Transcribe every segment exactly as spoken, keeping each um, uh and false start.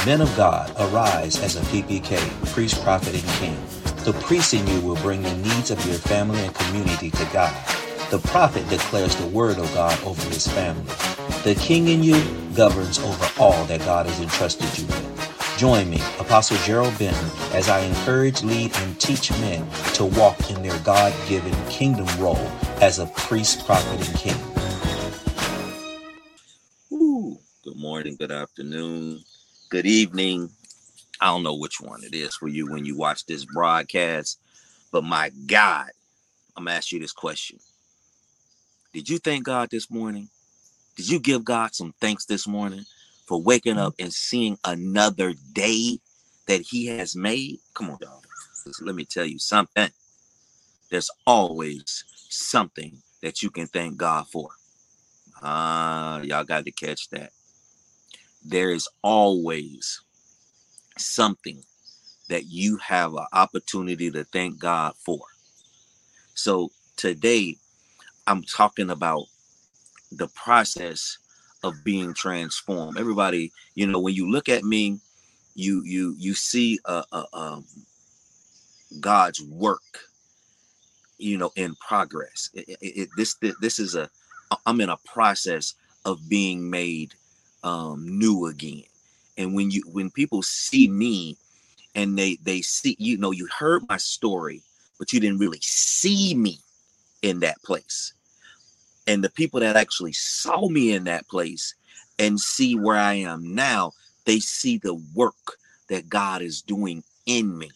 Men of God, arise as a P P K, priest, prophet, and king. The priest in you will bring the needs of your family and community to God. The prophet declares the word of God over his family. The king in you governs over all that God has entrusted you with. Join me, Apostle Gerald Benton, as I encourage, lead, and teach men to walk in their God-given kingdom role as a priest, prophet, and king. Ooh, good morning, good afternoon, good evening. I don't know which one it is for you when you watch this broadcast, but my God, I'm gonna ask you this question. Did you thank God this morning? Did you give God some thanks this morning for waking up and seeing another day that he has made? Come on, y'all. Let me tell you something. There's always something that you can thank God for. Ah, uh, y'all got to catch that. There is always something that you have an opportunity to thank God for. So today, I'm talking about the process of being transformed. Everybody, you know, when you look at me, you you you see uh, uh, um, God's work, you know, in progress. It, it, it, this this is a I'm in a process of being made um, new again. And when you when people see me and they they see, you know, you heard my story, but you didn't really see me in that place. And the people that actually saw me in that place and see where I am now, they see the work that God is doing in me.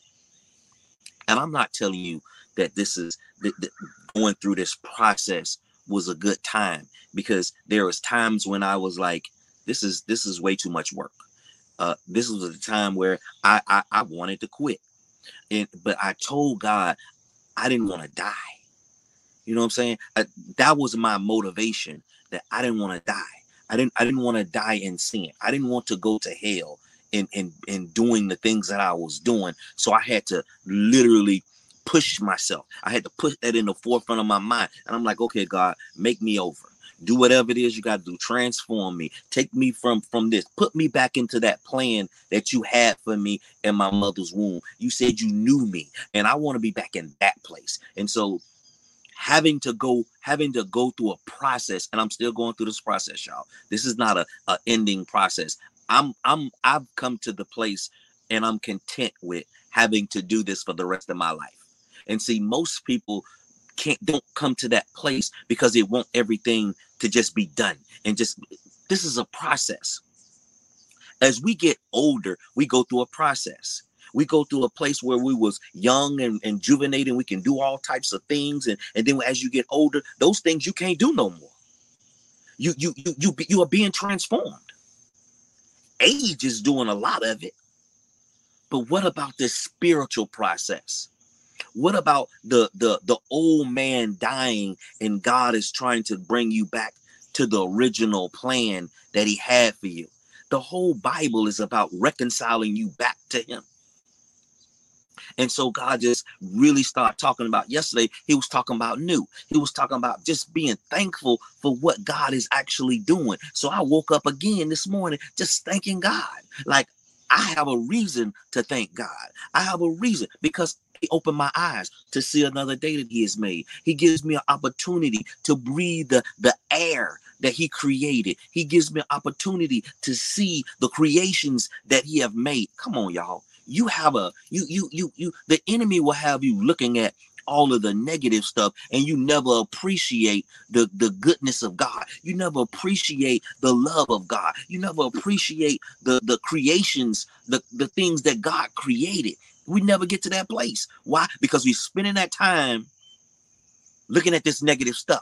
And I'm not telling you that this is that, that going through this process was a good time, because there was times when I was like, this is this is way too much work. Uh, this was a time where I, I, I wanted to quit. And, but I told God I didn't want to die. You know what I'm saying? I, that was my motivation, that I didn't want to die. I didn't I didn't want to die in sin. I didn't want to go to hell in, in, in doing the things that I was doing. So I had to literally push myself. I had to put that in the forefront of my mind. And I'm like, okay, God, make me over. Do whatever it is you got to do. Transform me. Take me from, from this. Put me back into that plan that you had for me in my mother's womb. You said you knew me, and I want to be back in that place. And so having to go, having to go through a process, and I'm still going through this process, y'all. This is not a, a ending process. I'm, I'm, I've come to the place, and I'm content with having to do this for the rest of my life. And see, most people can't, don't come to that place because they want everything to just be done. And just, this is a process. As we get older, we go through a process. We go through a place where we was young and, and juvenile, and we can do all types of things. And, and then as you get older, those things you can't do no more. You, you, you, you, you are being transformed. Age is doing a lot of it. But what about this spiritual process? What about the, the, the old man dying, and God is trying to bring you back to the original plan that he had for you? The whole Bible is about reconciling you back to him. And so God just really started talking about, yesterday, he was talking about new. He was talking about just being thankful for what God is actually doing. So I woke up again this morning just thanking God. Like, I have a reason to thank God. I have a reason because he opened my eyes to see another day that he has made. He gives me an opportunity to breathe the, the air that he created. He gives me an opportunity to see the creations that he have made. Come on, y'all. You have a, you, you, you, you, the enemy will have you looking at all of the negative stuff, and you never appreciate the, the goodness of God. You never appreciate the love of God. You never appreciate the, the creations, the, the things that God created. We never get to that place. Why? Because we're spending that time looking at this negative stuff.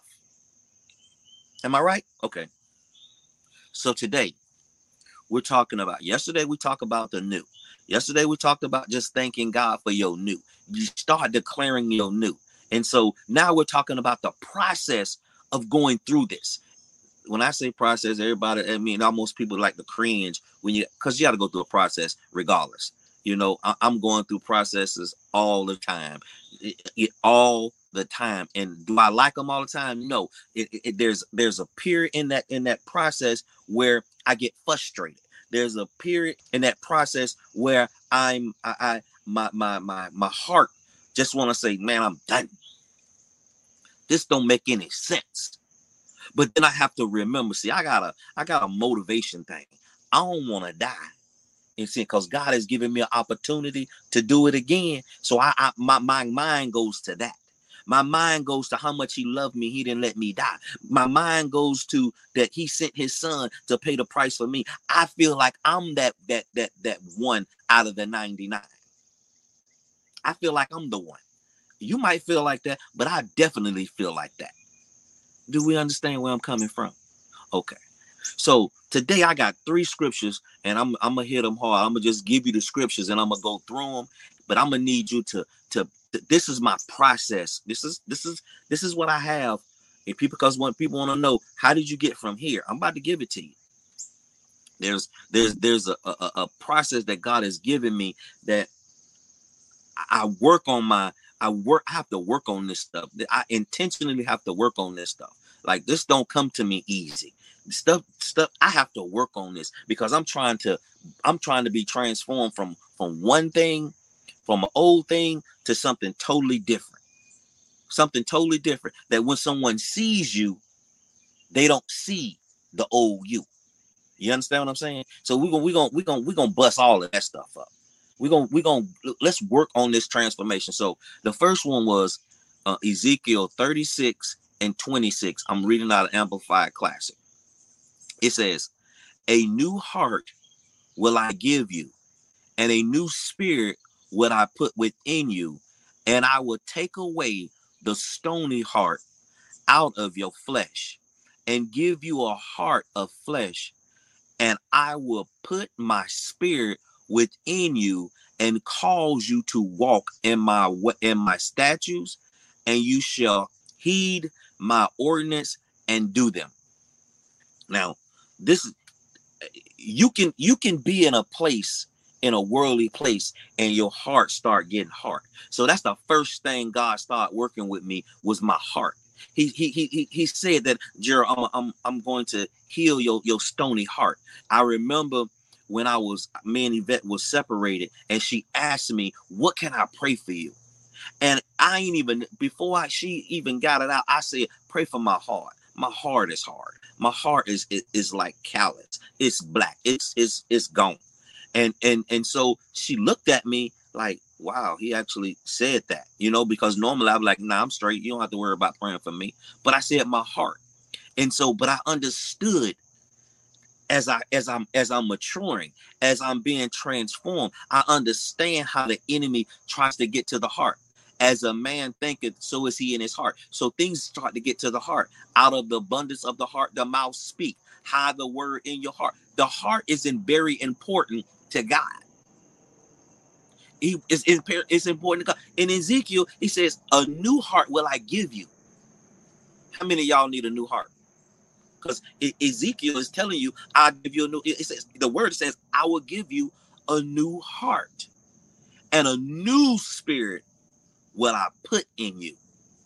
Am I right? Okay. So today we're talking about, yesterday we talked about the new. Yesterday we talked about just thanking God for your new. You start declaring your new. And so now we're talking about the process of going through this. When I say process, everybody, I mean, almost people like to cringe when you, because you got to go through a process regardless. You know, I, I'm going through processes all the time, it, it, all the time. And do I like them all the time? No. It, it, there's there's a period in that in that process where I get frustrated. there's a period in that process where I'm I, I my my my my heart just want to say, man, I'm done. This don't make any sense. But then I have to remember, see, I got a I got a motivation thing. I don't want to die. And see, because God has given me an opportunity to do it again. So I, I my, my mind goes to that. My mind goes to how much he loved me. He didn't let me die. My mind goes to that he sent his son to pay the price for me. I feel like I'm that that that that one out of the ninety-nine. I feel like I'm the one. You might feel like that, but I definitely feel like that. Do we understand where I'm coming from? Okay. So today I got three scriptures, and I'm I'm gonna hit them hard. I'm gonna just give you the scriptures, and I'm gonna go through them. But I'm gonna need you to to. This is my process. This is this is this is what I have. If people, because when people want to know, how did you get from here? I'm about to give it to you. There's there's there's a, a a process that God has given me that I work on my. I work. I have to work on this stuff. I intentionally have to work on this stuff. Like, this don't come to me easy. Stuff, stuff. I have to work on this because I'm trying to. I'm trying to be transformed from from one thing, from an old thing to something totally different. Something totally different. That when someone sees you, they don't see the old you. You understand what I'm saying? So we're gonna we're gonna we're gonna we're gonna bust all of that stuff up. We're gonna we're gonna let's work on this transformation. So the first one was uh, Ezekiel thirty-six and twenty-six. I'm reading out of Amplified Classic. It says, "A new heart will I give you, and a new spirit will I put within you, and I will take away the stony heart out of your flesh, and give you a heart of flesh, and I will put my spirit within you and cause you to walk in my in my statutes, and you shall heed my ordinance and do them." Now, this you can you can be in a place, in a worldly place, and your heart start getting hard. So that's the first thing God started working with me, was my heart. He he he he said that, Gerald, I'm I'm I'm going to heal your your stony heart. I remember when I was me and Yvette was separated, and she asked me, "What can I pray for you?" And I ain't even before I she even got it out. I said, "Pray for my heart. My heart is hard. My heart is is, is like callous. It's black. It's it's it's gone." And and and so she looked at me like, wow, he actually said that, you know, because normally I'm like, nah, I'm straight. You don't have to worry about praying for me. But I said my heart. And so, but I understood as I as I'm as I'm maturing, as I'm being transformed, I understand how the enemy tries to get to the heart. As a man thinketh, so is he in his heart. So things start to get to the heart. Out of the abundance of the heart, the mouth speak. Hide the word in your heart. The heart isn't very important to God. He is it's important to God. In Ezekiel, he says, "A new heart will I give you." How many of y'all need a new heart? Because Ezekiel is telling you, I'll give you a new, it says, the word says, "I will give you a new heart, and a new spirit will I put in you."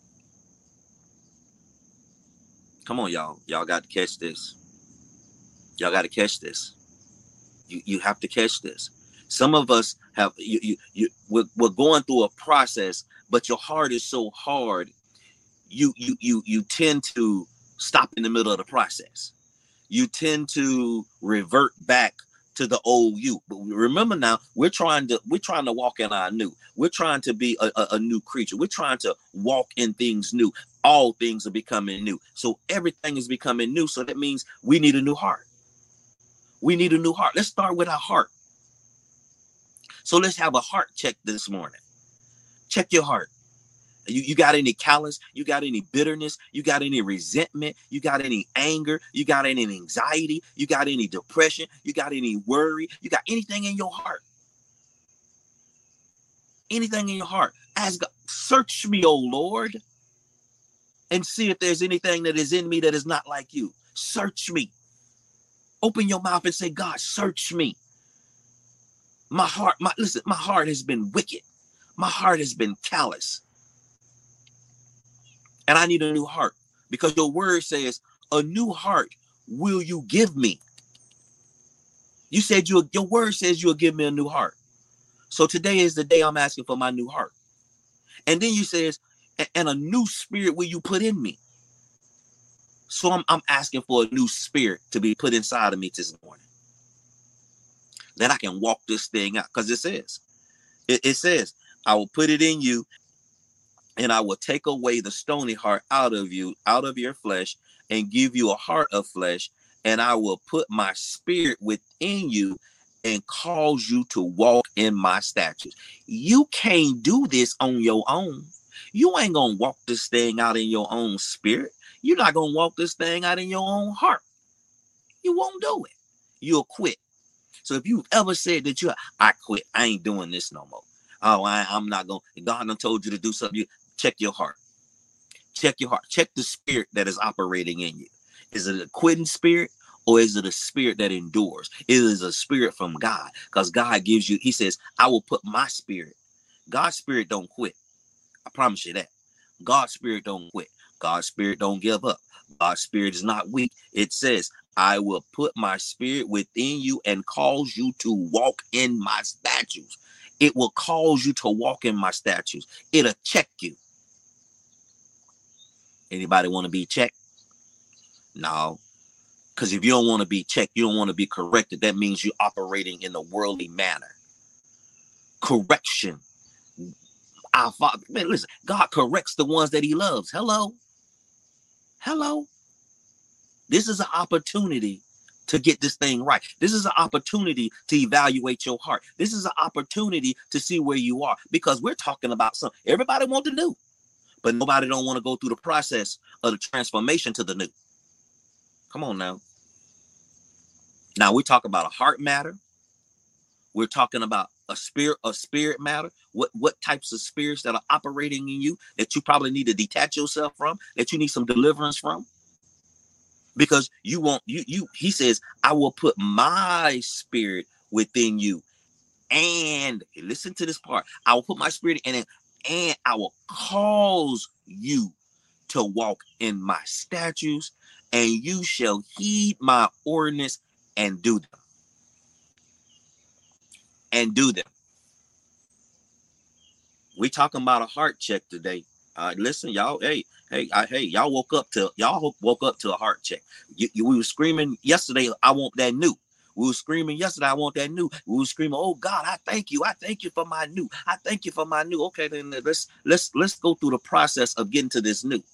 Come on, y'all. Y'all got to catch this. Y'all got to catch this. You you have to catch this. Some of us have, you, you, you we're, we're going through a process, but your heart is so hard, you, you, you, you tend to stop in the middle of the process. You tend to revert back to the old you. But remember now, we're trying to we're trying to walk in our new. We're trying to be a, a, a new creature. We're trying to walk in things new. All things are becoming new. So everything is becoming new. So that means we need a new heart. We need a new heart. Let's start with our heart. So let's have a heart check this morning. Check your heart. You, you got any callous? You got any bitterness? You got any resentment? You got any anger? You got any anxiety? You got any depression? You got any worry? You got anything in your heart? Anything in your heart? Ask God, search me, O Lord, and see if there's anything that is in me that is not like you. Search me. Open your mouth and say, God, search me. My heart, my listen, my heart has been wicked. My heart has been callous. And I need a new heart, because your word says, a new heart will you give me. You said you your word says you'll give me a new heart. So today is the day I'm asking for my new heart. And then you says, and a new spirit will you put in me. So I'm, I'm asking for a new spirit to be put inside of me this morning, that I can walk this thing out. Because it says, it, it says, I will put it in you, and I will take away the stony heart out of you, out of your flesh, and give you a heart of flesh. And I will put my spirit within you and cause you to walk in my statutes. You can't do this on your own. You ain't gonna walk this thing out in your own spirit. You're not gonna walk this thing out in your own heart. You won't do it. You'll quit. So if you've ever said that you, I quit, I ain't doing this no more. Oh, I, I'm not gonna. God done told you to do something. You check your heart. Check your heart. Check the spirit that is operating in you. Is it a quitting spirit, or is it a spirit that endures? It is a spirit from God, because God gives you. He says, "I will put my spirit." God's spirit don't quit. I promise you that. God's spirit don't quit. God's spirit don't give up. God's spirit is not weak. It says, I will put my spirit within you and cause you to walk in my statutes. It will cause you to walk in my statutes. It'll check you. Anybody want to be checked? No. Because if you don't want to be checked, you don't want to be corrected. That means you're operating in a worldly manner. Correction. Our Father, man, listen, God corrects the ones that he loves. Hello. Hello. This is an opportunity to get this thing right. This is an opportunity to evaluate your heart. This is an opportunity to see where you are, because we're talking about something. Everybody wants the new, but nobody don't want to go through the process of the transformation to the new. Come on now. Now we talk about a heart matter. We're talking about a spirit, a spirit matter. What what types of spirits that are operating in you that you probably need to detach yourself from, that you need some deliverance from. Because you want you you he says, I will put my spirit within you. And listen to this part. I will put my spirit in it, and I will cause you to walk in my statutes, and you shall heed my ordinance and do them. And do them. We talking about a heart check today. Uh, listen, y'all. Hey, hey, I, hey, y'all woke up to y'all woke up to a heart check. You, you, we were screaming yesterday, I want that new. We were screaming yesterday, I want that new. We were screaming, oh God, I thank you. I thank you for my new. I thank you for my new. Okay, then let's let's let's go through the process of getting to this new.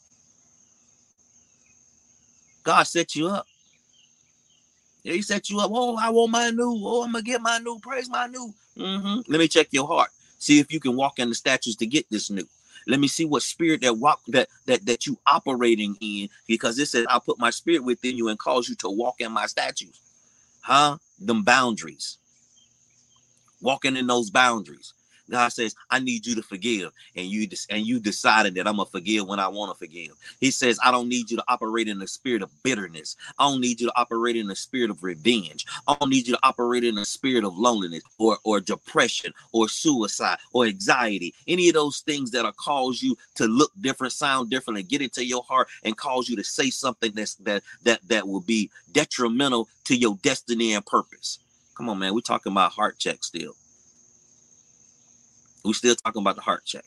God set you up. Yeah, he set you up. Oh, I want my new. Oh, I'm gonna get my new. Praise my new. Mm-hmm. Let me check your heart. See if you can walk in the statutes to get this new. Let me see what spirit that walk that that that you operating in, because it says, I'll put my spirit within you and cause you to walk in my statutes. Huh? Them boundaries. Walking in those boundaries. God says, I need you to forgive. And you and you decided that I'm going to forgive when I want to forgive. He says, I don't need you to operate in the spirit of bitterness. I don't need you to operate in the spirit of revenge. I don't need you to operate in the spirit of loneliness or, or depression or suicide or anxiety. Any of those things that'll cause you to look different, sound different, and get into your heart and cause you to say something that's, that, that, that will be detrimental to your destiny and purpose. Come on, man. We're talking about heart check still. We're still talking about the heart check.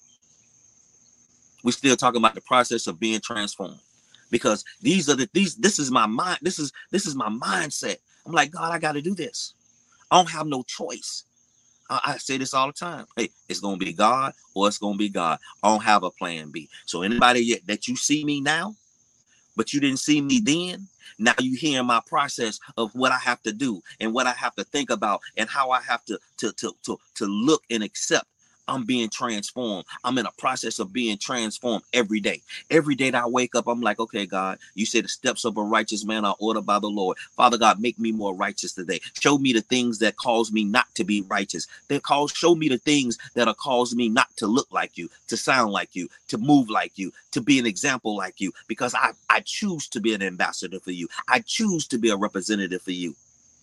We're still talking about the process of being transformed, because these are the these. This is my mind. This is this is my mindset. I'm like, God, I got to do this. I don't have no choice. I, I say this all the time. Hey, it's gonna be God or it's gonna be God. I don't have a plan B. So anybody yet that you see me now, but you didn't see me then, now you hear my process of what I have to do and what I have to think about and how I have to to to to, to look and accept. I'm being transformed. I'm in a process of being transformed every day. Every day that I wake up, I'm like, okay, God, you said the steps of a righteous man are ordered by the Lord. Father God, make me more righteous today. Show me the things that cause me not to be righteous. That cause, show me the things that are cause me not to look like you, to sound like you, to move like you, to be an example like you, because I, I choose to be an ambassador for you. I choose to be a representative for you.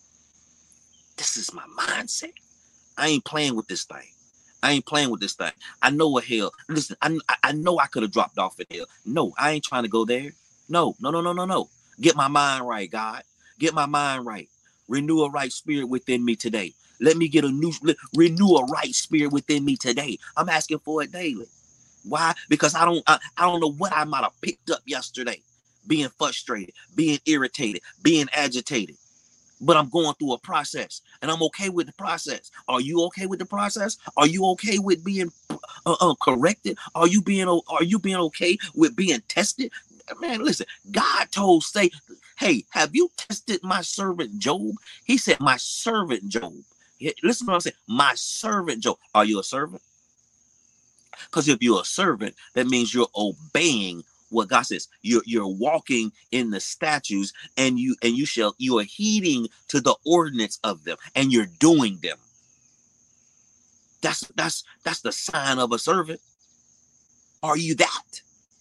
This is my mindset. I ain't playing with this thing. I ain't playing with this thing. I know what hell. Listen, I, I know I could have dropped off in hell. No, I ain't trying to go there. No, no, no, no, no, no. Get my mind right, God. Get my mind right. Renew a right spirit within me today. Let me get a new, renew a right spirit within me today. I'm asking for it daily. Why? Because I don't, I, I don't know what I might have picked up yesterday. Being frustrated, being irritated, being agitated. But I'm going through a process, and I'm okay with the process. Are you okay with the process? Are you okay with being uh, uh, corrected? Are you being, are you being okay with being tested? Man, listen, God told say, hey, have you tested my servant Job? He said, my servant Job. Listen to what I'm saying. My servant Job. Are you a servant? Because if you're a servant, that means you're obeying what God says. You're you're walking in the statutes, and you and you shall you are heeding to the ordinance of them, and you're doing them. That's that's that's the sign of a servant. Are you that?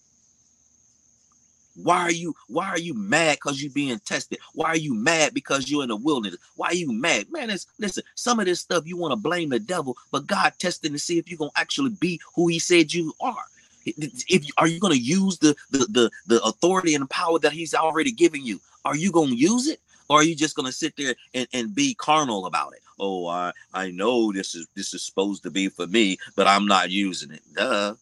Why are you why are you mad because you're being tested? Why are you mad because you're in the wilderness? Why are you mad? Man, it's, listen, some of this stuff you want to blame the devil, but God testing to see if you're going to actually be who he said you are. If Are you going to use the, the, the, the authority and the power that he's already given you? Are you going to use it? Or are you just going to sit there and, and be carnal about it? Oh, I, I know this is this is supposed to be for me, but I'm not using it. Duh.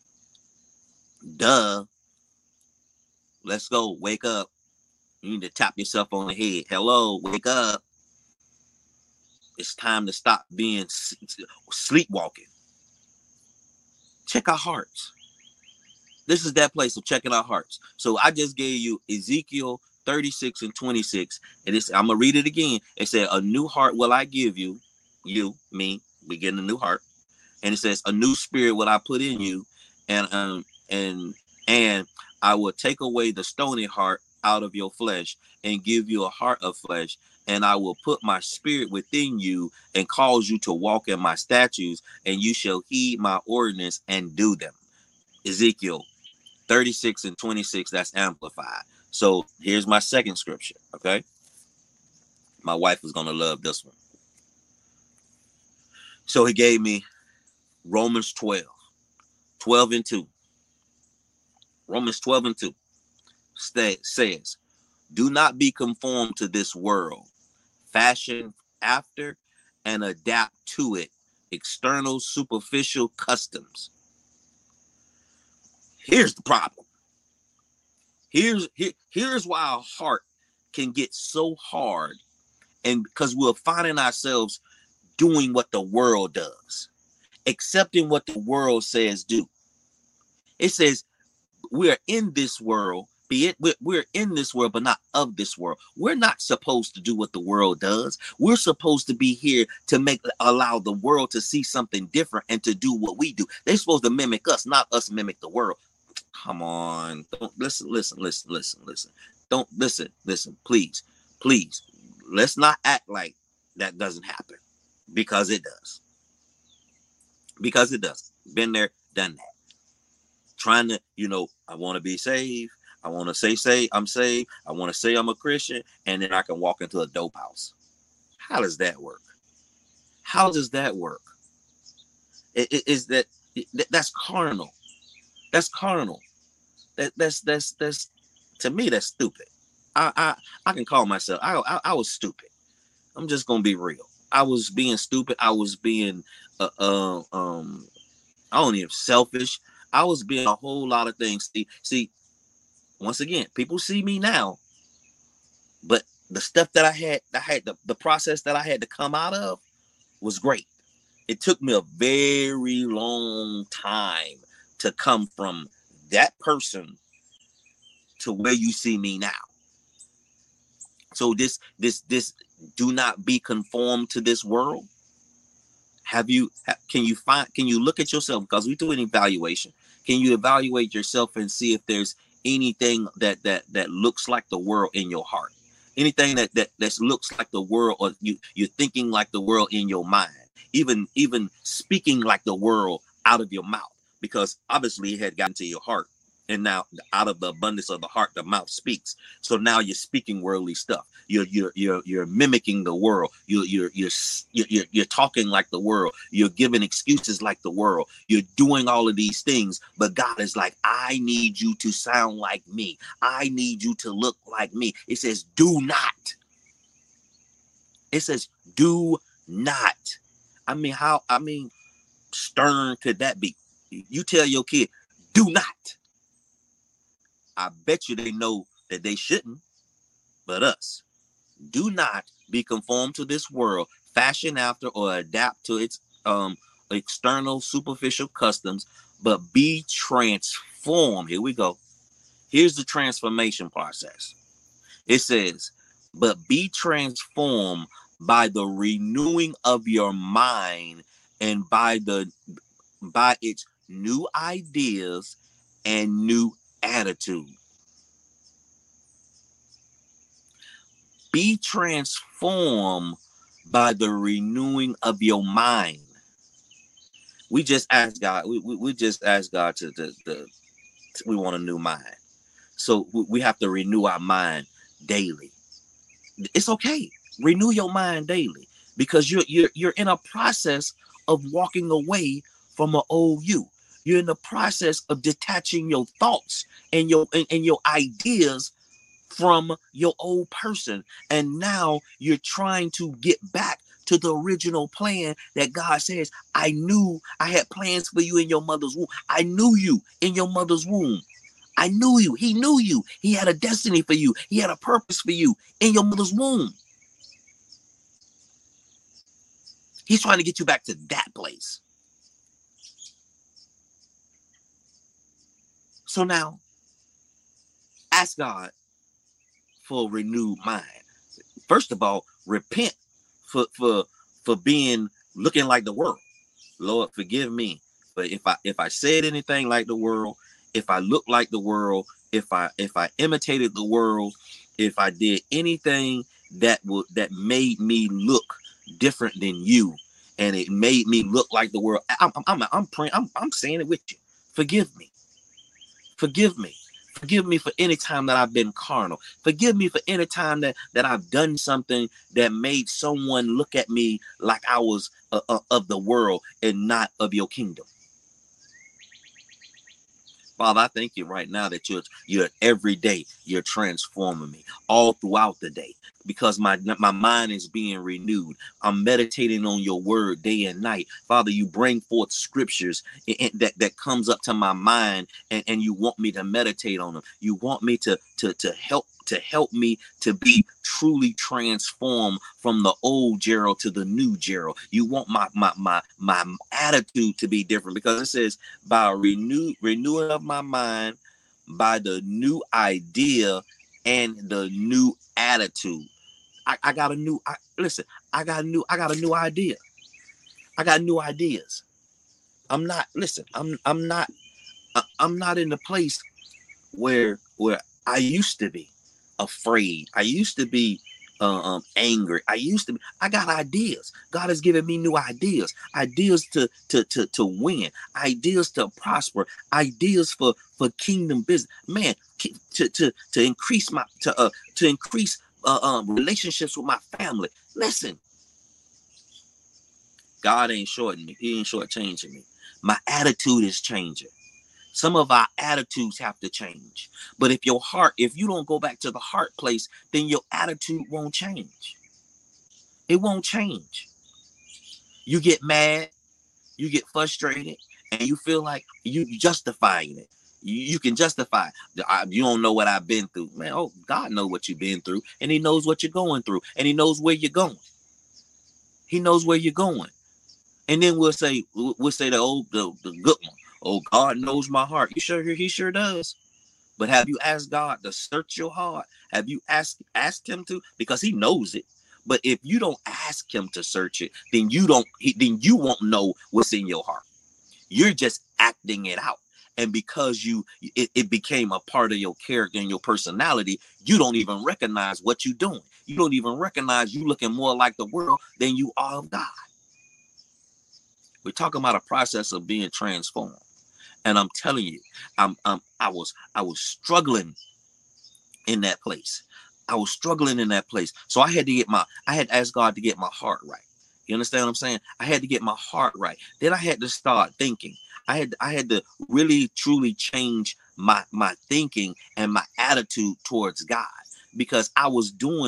Duh. Let's go. Wake up. You need to tap yourself on the head. Hello, wake up. It's time to stop being sleepwalking. Check our hearts. This is that place of checking our hearts. So I just gave you Ezekiel thirty-six and twenty-six. And it's, I'm going to read it again. It said, a new heart will I give you. You, me, we get a new heart. And it says, a new spirit will I put in you. And, um, and, and I will take away the stony heart out of your flesh and give you a heart of flesh, and I will put my spirit within you and cause you to walk in my statutes, and you shall heed my ordinance and do them. Ezekiel thirty-six and twenty-six, that's amplified. So here's my second scripture, okay? My wife is going to love this one. So he gave me Romans twelve, twelve and two. Romans twelve and two stay, says, do not be conformed to this world, fashion after and adapt to it, external superficial customs. Here's the problem. Here's here, here's why our heart can get so hard, and because we're finding ourselves doing what the world does, accepting what the world says do. It says we're in this world, be it we're, we're in this world, but not of this world. We're not supposed to do what the world does. We're supposed to be here to make allow the world to see something different and to do what we do. They're supposed to mimic us, not us mimic the world. Come on, don't listen, listen, listen, listen, listen. Don't listen, listen, please, please. Let's not act like that doesn't happen, because it does. Because it does. Been there, done that. Trying to, you know, I want to be saved. I want to say, say I'm saved. I want to say I'm a Christian, and then I can walk into a dope house. How does that work? How does that work? It, it, is that it, that's carnal? That's carnal. That that's that's that's to me that's stupid. I I I can call myself. I I, I was stupid. I'm just gonna be real. I was being stupid. I was being uh, uh um I don't even selfish. I was being a whole lot of things. See, see, once again, people see me now, but the stuff that I had, I had the, the process that I had to come out of was great. It took me a very long time to come from that person to where you see me now. So this, this, this, do not be conformed to this world. Have you, can you find, can you look at yourself? Because we do an evaluation. Can you evaluate yourself and see if there's anything that, that, that looks like the world in your heart? Anything that, that, that looks like the world, or you, you're thinking like the world in your mind, even, even speaking like the world out of your mouth, because obviously it had gotten to your heart. And now out of the abundance of the heart, the mouth speaks. So now you're speaking worldly stuff. You're you're you're you're mimicking the world. You're you're you're you're you're talking like the world. You're giving excuses like the world. You're doing all of these things. But God is like, I need you to sound like me. I need you to look like me. It says, do not. It says, do not. I mean, how, I mean, stern could that be? You tell your kid, do not. I bet you they know that they shouldn't, but us. Do not be conformed to this world, fashion after or adapt to its um, external superficial customs, but be transformed. Here we go. Here's the transformation process. It says, but be transformed by the renewing of your mind and by the by its new ideas and new attitude. Be transformed by the renewing of your mind. We just ask God, we, we, we just ask God to, to, to, to, we want a new mind. So we have to renew our mind daily. It's okay. Renew your mind daily because you're, you're, you're in a process of walking away from an old you. You're in the process of detaching your thoughts and your, and, and your ideas from your old person, and now you're trying to get back to the original plan that God says, I knew I had plans for you in your mother's womb. I knew you in your mother's womb. I knew you. He knew you. He had a destiny for you. He had a purpose for you in your mother's womb. He's trying to get you back to that place. So now ask God for a renewed mind. First of all, repent for for for being looking like the world. Lord, forgive me. But if I if I said anything like the world, if I looked like the world, if I if I imitated the world, if I did anything that would that made me look different than you, and it made me look like the world, I'm I'm I'm praying. I'm I'm saying it with you. Forgive me. Forgive me. Forgive me for any time that I've been carnal. Forgive me for any time that, that I've done something that made someone look at me like I was uh, uh, of the world and not of your kingdom. Father, I thank you right now that you're, you're every day, you're transforming me all throughout the day because my, my mind is being renewed. I'm meditating on your word day and night. Father, you bring forth scriptures in, in, that, that comes up to my mind and, and you want me to meditate on them. You want me to, to, to help to help me to be truly transformed from the old Gerald to the new Gerald. You want my my my my attitude to be different because it says by renew renewing of my mind, by the new idea and the new attitude. I, I got a new I, listen. I got a new I got a new idea. I got new ideas. I'm not listen. I'm I'm not I'm not in the place where where I used to be. Afraid. I used to be uh, um, angry. I used to be. I got ideas. God has given me new ideas. Ideas to to to to win. Ideas to prosper. Ideas for for kingdom business. Man, to to to increase my to uh to increase uh, um, relationships with my family. Listen, God ain't shorting me. He ain't shortchanging me. My attitude is changing. Some of our attitudes have to change. But if your heart, if you don't go back to the heart place, then your attitude won't change. It won't change. You get mad, you get frustrated, and you feel like you justifying it. You, you can justify. You don't know what I've been through. Man, oh, God knows what you've been through, and he knows what you're going through, and he knows where you're going. He knows where you're going. And then we'll say, we'll say the old, the, the good one. Oh, God knows my heart. You sure? He sure does. But have you asked God to search your heart? Have you asked asked him to? Because he knows it. But if you don't ask him to search it, then you don't. He, then you won't know what's in your heart. You're just acting it out. And because you, it, it became a part of your character and your personality, you don't even recognize what you're doing. You don't even recognize you looking more like the world than you are of God. We're talking about a process of being transformed. And I'm telling you, I'm, I'm, I was, I was struggling in that place. I was struggling in that place. So I had to get my, I had to ask God to get my heart right. You understand what I'm saying? I had to get my heart right. Then I had to start thinking. I had, I had to really, truly change my, my thinking and my attitude towards God because I was doing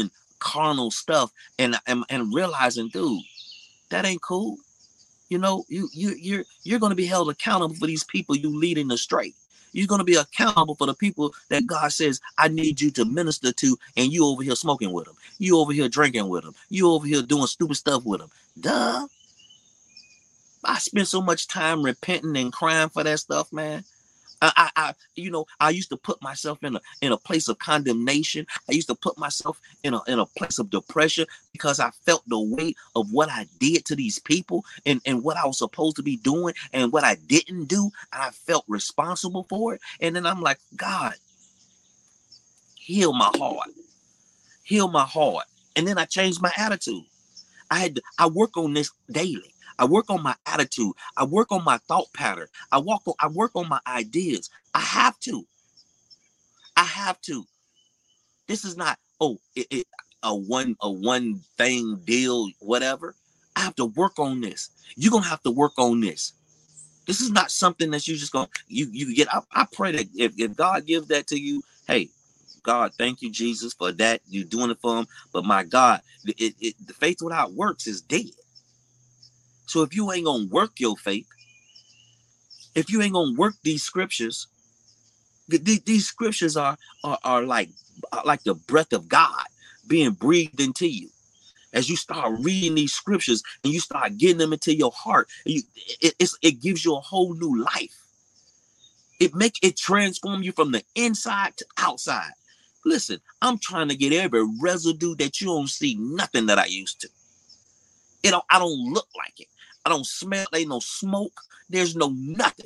carnal stuff and, and, and realizing, dude, that ain't cool. You know, you, you, you're, you're going to be held accountable for these people you leading astray. You're going to be accountable for the people that God says, I need you to minister to, and you over here smoking with them. You over here drinking with them. You over here doing stupid stuff with them. Duh. I spent so much time repenting and crying for that stuff, man. I, I, I, you know, I used to put myself in a in a place of condemnation. I used to put myself in a in a place of depression because I felt the weight of what I did to these people and, and what I was supposed to be doing and what I didn't do. I felt responsible for it. And then I'm like, God, heal my heart. Heal my heart. And then I changed my attitude. I had to, I work on this daily. I work on my attitude. I work on my thought pattern. I walk on, I work on my ideas. I have to. I have to. This is not, oh, it, it, a one a one thing deal, whatever. I have to work on this. You're going to have to work on this. This is not something that you just going to, you, you get. I, I pray that if, if God gives that to you, hey, God, thank you, Jesus, for that. You're doing it for him. But my God, it, it, the faith without works is dead. So if you ain't gonna work your faith, if you ain't gonna work these scriptures, these, these scriptures are, are are like are like the breath of God being breathed into you. As you start reading these scriptures and you start getting them into your heart, you, it, it's, it gives you a whole new life. It make it transform you from the inside to outside. Listen, I'm trying to get every residue that you don't see, nothing that I used to. It don't, I don't look like it. I don't smell. There ain't no smoke. There's no nothing.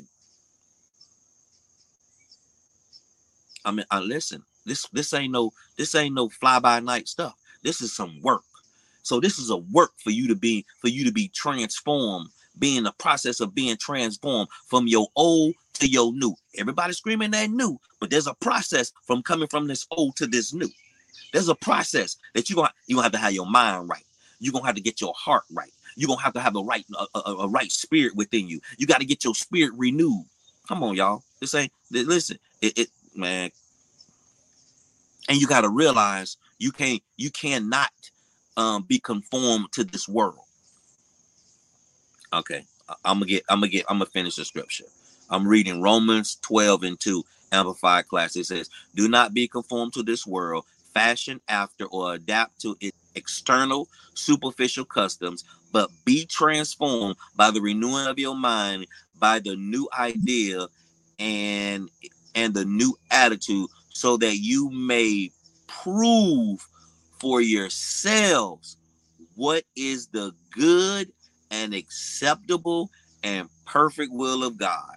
I mean, I listen. This this ain't no this ain't no fly by night stuff. This is some work. So this is a work for you to be for you to be transformed. Be in the process of being transformed from your old to your new. Everybody screaming that new, but there's a process from coming from this old to this new. There's a process that you gonna you gonna have to have your mind right. You're going to have to get your heart right. You're going to have to have the right, a, a, a right spirit within you. You got to get your spirit renewed. Come on, y'all. This ain't, listen, it, it man. And you got to realize you can't, you cannot um, be conformed to this world. Okay. I'm going to get, I'm going to get, I'm going to finish the scripture. I'm reading Romans twelve and two, Amplified Class. It says, do not be conformed to this world, fashion after or adapt to its external superficial customs, but be transformed by the renewing of your mind, by the new idea and and the new attitude, so that you may prove for yourselves what is the good and acceptable and perfect will of God.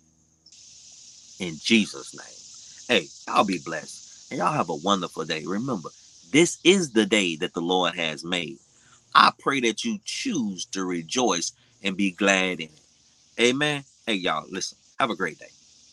In Jesus' name. Hey, y'all be blessed. And y'all have a wonderful day. Remember, this is the day that the Lord has made. I pray that you choose to rejoice and be glad in it. Amen. Hey, y'all, listen. Have a great day.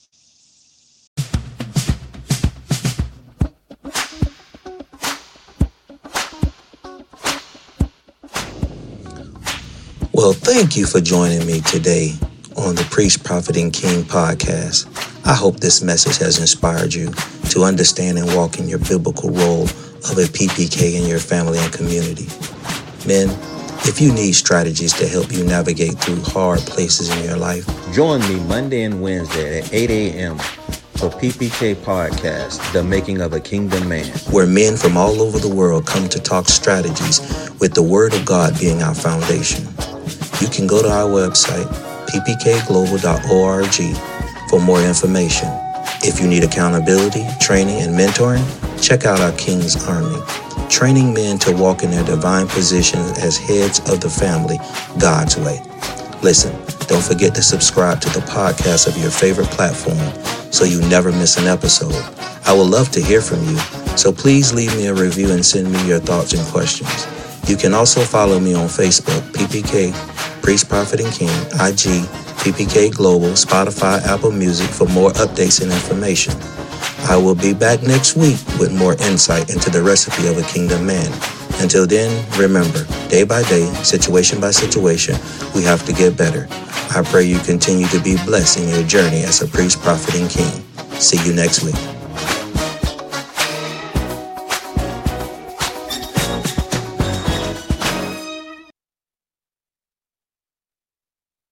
Well, thank you for joining me today on the Priest, Prophet, and King podcast. I hope this message has inspired you to understand and walk in your biblical role of a P P K in your family and community. Men, if you need strategies to help you navigate through hard places in your life, join me Monday and Wednesday at eight a.m. for P P K Podcast, The Making of a Kingdom Man, where men from all over the world come to talk strategies with the Word of God being our foundation. You can go to our website, p p k global dot org, for more information. If you need accountability, training, and mentoring, check out our King's Army, training men to walk in their divine positions as heads of the family God's way. Listen, don't forget to subscribe to the podcast of your favorite platform so you never miss an episode. I would love to hear from you, so please leave me a review and send me your thoughts and questions. You can also follow me on Facebook, P P K, Priest, Prophet, and King, I G, P P K Global, Spotify, Apple Music for more updates and information. I will be back next week with more insight into the recipe of a kingdom man. Until then, remember, day by day, situation by situation, we have to get better. I pray you continue to be blessed in your journey as a priest, prophet, and king. See you next week.